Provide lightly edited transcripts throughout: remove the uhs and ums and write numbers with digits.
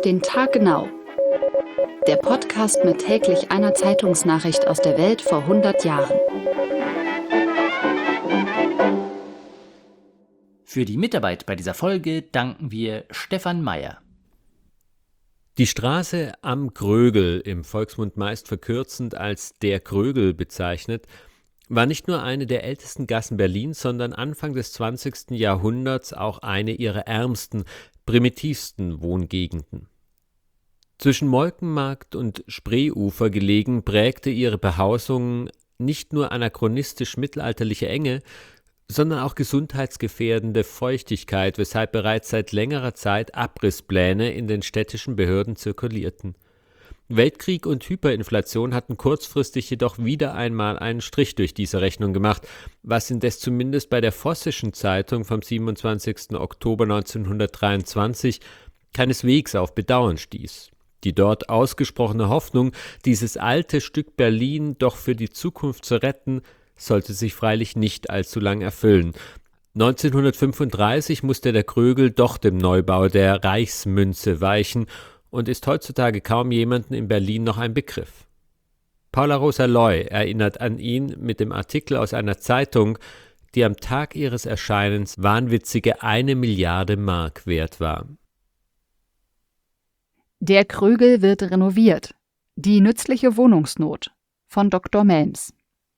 den Tag genau. Der Podcast mit täglich einer Zeitungsnachricht aus der Welt vor 100 Jahren. Für die Mitarbeit bei dieser Folge danken wir Stefan Meyer. Die Straße am Krögel, im Volksmund meist verkürzend als der Krögel bezeichnet, war nicht nur eine der ältesten Gassen Berlins, sondern Anfang des 20. Jahrhunderts auch eine ihrer ärmsten, primitivsten Wohngegenden. Zwischen Molkenmarkt und Spreeufer gelegen, prägte ihre Behausung nicht nur anachronistisch mittelalterliche Enge, sondern auch gesundheitsgefährdende Feuchtigkeit, weshalb bereits seit längerer Zeit Abrisspläne in den städtischen Behörden zirkulierten. Weltkrieg und Hyperinflation hatten kurzfristig jedoch wieder einmal einen Strich durch diese Rechnung gemacht, was indes zumindest bei der Vossischen Zeitung vom 27. Oktober 1923 keineswegs auf Bedauern stieß. Die dort ausgesprochene Hoffnung, dieses alte Stück Berlin doch für die Zukunft zu retten, sollte sich freilich nicht allzu lang erfüllen. 1935 musste der Krögel doch dem Neubau der Reichsmünze weichen und ist heutzutage kaum jemandem in Berlin noch ein Begriff. Paula Rosa Loy erinnert an ihn mit dem Artikel aus einer Zeitung, die am Tag ihres Erscheinens wahnwitzige 1 Milliarde Mark wert war. Der Krögel wird renoviert. Die nützliche Wohnungsnot von Dr. Melms.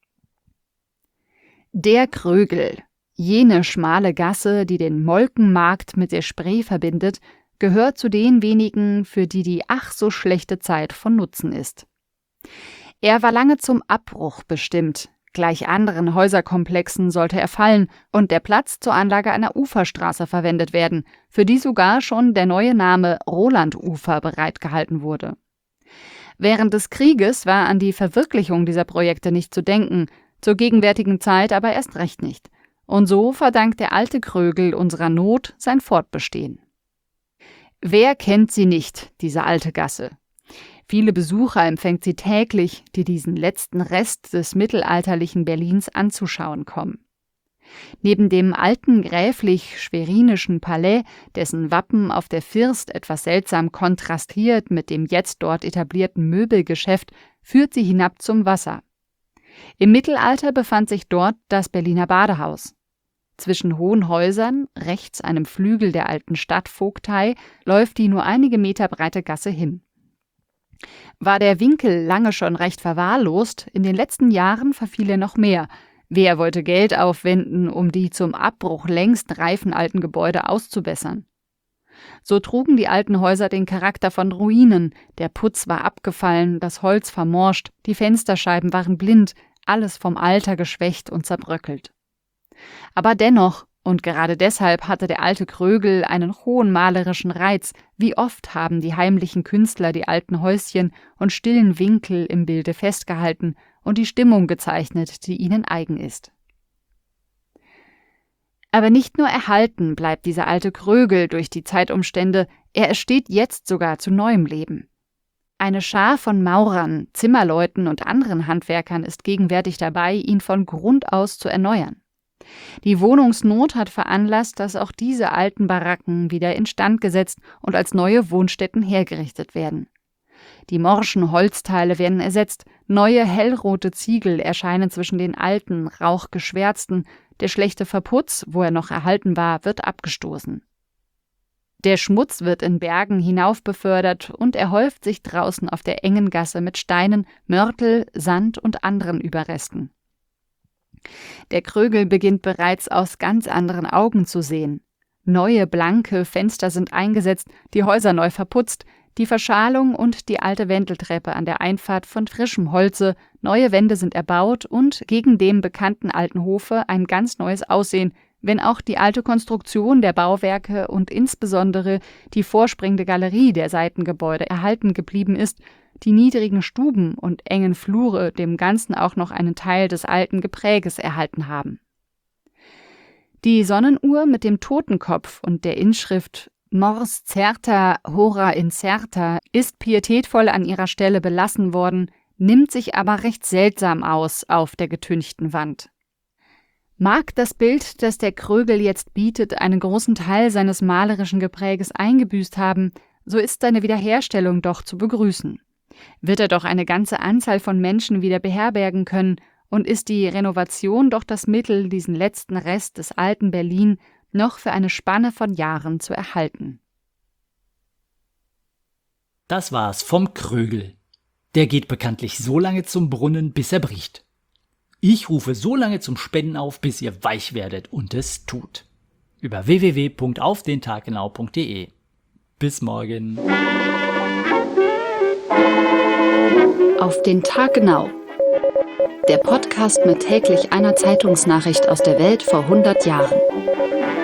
Der Krögel, jene schmale Gasse, die den Molkenmarkt mit der Spree verbindet, gehört zu den wenigen, für die die ach so schlechte Zeit von Nutzen ist. Er war lange zum Abbruch bestimmt, gleich anderen Häuserkomplexen sollte er fallen und der Platz zur Anlage einer Uferstraße verwendet werden, für die sogar schon der neue Name Rolandufer bereitgehalten wurde. Während des Krieges war an die Verwirklichung dieser Projekte nicht zu denken, zur gegenwärtigen Zeit aber erst recht nicht. Und so verdankt der alte Krögel unserer Not sein Fortbestehen. Wer kennt sie nicht, diese alte Gasse? Viele Besucher empfängt sie täglich, die diesen letzten Rest des mittelalterlichen Berlins anzuschauen kommen. Neben dem alten gräflich-schwerinischen Palais, dessen Wappen auf der First etwas seltsam kontrastiert mit dem jetzt dort etablierten Möbelgeschäft, führt sie hinab zum Wasser. Im Mittelalter befand sich dort das Berliner Badehaus. Zwischen hohen Häusern, rechts einem Flügel der alten Stadtvogtei, läuft die nur einige Meter breite Gasse hin. War der Winkel lange schon recht verwahrlost, in den letzten Jahren verfiel er noch mehr. Wer wollte Geld aufwenden, um die zum Abbruch längst reifen alten Gebäude auszubessern? So trugen die alten Häuser den Charakter von Ruinen, der Putz war abgefallen, das Holz vermorscht, die Fensterscheiben waren blind, alles vom Alter geschwächt und zerbröckelt. Aber dennoch, und gerade deshalb hatte der alte Krögel einen hohen malerischen Reiz, wie oft haben die heimlichen Künstler die alten Häuschen und stillen Winkel im Bilde festgehalten und die Stimmung gezeichnet, die ihnen eigen ist. Aber nicht nur erhalten bleibt dieser alte Krögel durch die Zeitumstände, er ersteht jetzt sogar zu neuem Leben. Eine Schar von Maurern, Zimmerleuten und anderen Handwerkern ist gegenwärtig dabei, ihn von Grund aus zu erneuern. Die Wohnungsnot hat veranlasst, dass auch diese alten Baracken wieder instand gesetzt und als neue Wohnstätten hergerichtet werden. Die morschen Holzteile werden ersetzt, neue hellrote Ziegel erscheinen zwischen den alten, rauchgeschwärzten, der schlechte Verputz, wo er noch erhalten war, wird abgestoßen. Der Schmutz wird in Bergen hinauf befördert und er häuft sich draußen auf der engen Gasse mit Steinen, Mörtel, Sand und anderen Überresten. Der Krögel beginnt bereits aus ganz anderen Augen zu sehen. Neue, blanke Fenster sind eingesetzt, die Häuser neu verputzt, die Verschalung und die alte Wendeltreppe an der Einfahrt von frischem Holze, neue Wände sind erbaut und gegen dem bekannten alten Hofe ein ganz neues Aussehen, wenn auch die alte Konstruktion der Bauwerke und insbesondere die vorspringende Galerie der Seitengebäude erhalten geblieben ist, die niedrigen Stuben und engen Flure dem Ganzen auch noch einen Teil des alten Gepräges erhalten haben. Die Sonnenuhr mit dem Totenkopf und der Inschrift Mors certa hora incerta ist pietätvoll an ihrer Stelle belassen worden, nimmt sich aber recht seltsam aus auf der getünchten Wand. Mag das Bild, das der Krögel jetzt bietet, einen großen Teil seines malerischen Gepräges eingebüßt haben, so ist seine Wiederherstellung doch zu begrüßen. Wird er doch eine ganze Anzahl von Menschen wieder beherbergen können und ist die Renovation doch das Mittel, diesen letzten Rest des alten Berlin noch für eine Spanne von Jahren zu erhalten. Das war's vom Krögel. Der geht bekanntlich so lange zum Brunnen, bis er bricht. Ich rufe so lange zum Spenden auf, bis ihr weich werdet und es tut. Über www.aufdentaggenau.de. Bis morgen. Auf den Tag genau. Der Podcast mit täglich einer Zeitungsnachricht aus der Welt vor 100 Jahren.